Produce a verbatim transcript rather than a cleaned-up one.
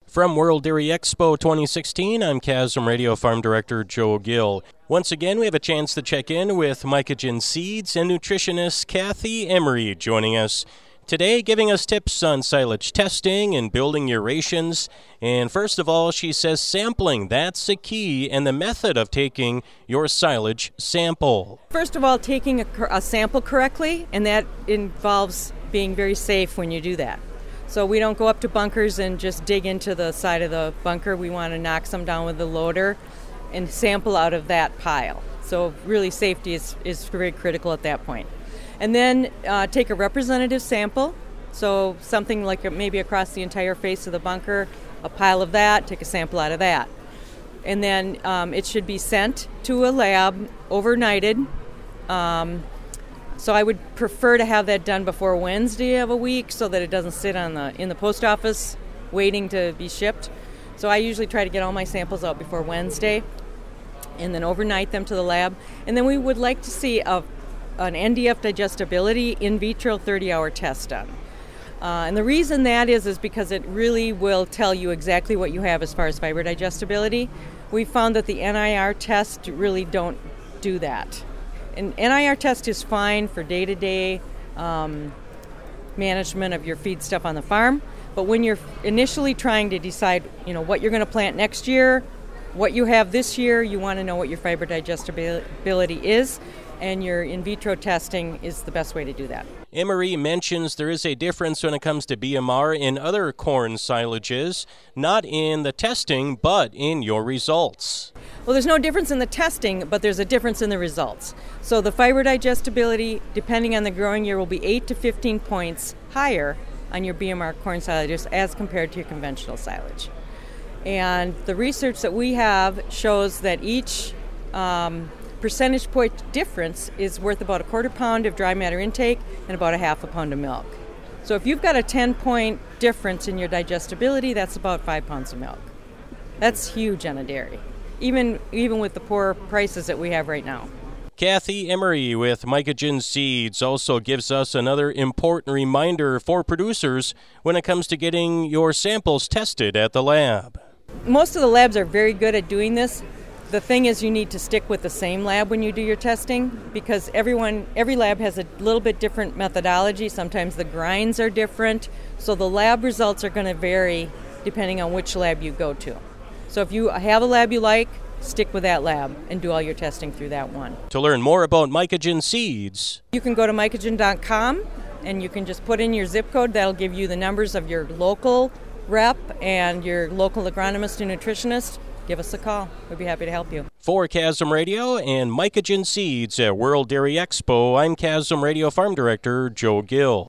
From World Dairy Expo twenty sixteen, I'm Chasm Radio Farm Director Joe Gill. Once again, we have a chance to check in with Mycogen Seeds and nutritionist Kathy Emery joining us today, giving us tips on silage testing and building your rations. And first of all, she says sampling, that's the key, and the method of taking your silage sample. First of all, taking a, a sample correctly, and that involves being very safe when you do that. So we don't go up to bunkers and just dig into the side of the bunker. We want to knock some down with the loader and sample out of that pile. So really safety is, is very critical at that point. And then uh, take a representative sample, so something like maybe across the entire face of the bunker, a pile of that, take a sample out of that. And then um, it should be sent to a lab, overnighted. Um, So I would prefer to have that done before Wednesday of a week so that it doesn't sit on the in the post office waiting to be shipped. So I usually try to get all my samples out before Wednesday and then overnight them to the lab. And then we would like to see a, an N D F digestibility in vitro thirty-hour test done. Uh, and the reason that is is because it really will tell you exactly what you have as far as fiber digestibility. We found that the N I R test really don't do that. An N I R test is fine for day-to-day um, management of your feed stuff on the farm, but when you're initially trying to decide, you know, what you're going to plant next year, what you have this year, you want to know what your fiber digestibility is, and your in vitro testing is the best way to do that. Emery mentions there is a difference when it comes to B M R in other corn silages, not in the testing, but in your results. Well, there's no difference in the testing, but there's a difference in the results. So the fiber digestibility, depending on the growing year, will be eight to fifteen points higher on your B M R corn silages as compared to your conventional silage. And the research that we have shows that each um, percentage point difference is worth about a quarter pound of dry matter intake and about a half a pound of milk. So if you've got a ten point difference in your digestibility, that's about five pounds of milk. That's huge on a dairy, even even with the poor prices that we have right now. Kathy Emery with Mycogen Seeds also gives us another important reminder for producers when it comes to getting your samples tested at the lab. Most of the labs are very good at doing this. The thing is, you need to stick with the same lab when you do your testing because everyone, every lab has a little bit different methodology. Sometimes the grinds are different, so the lab results are going to vary depending on which lab you go to. So if you have a lab you like, stick with that lab and do all your testing through that one. To learn more about Mycogen Seeds, you can go to mycogen dot com and you can just put in your zip code. That'll give you the numbers of your local rep and your local agronomist and nutritionist. Give us a call. We'd be happy to help you. For Chasm Radio and Mycogen Seeds at World Dairy Expo, I'm Chasm Radio Farm Director Joe Gill.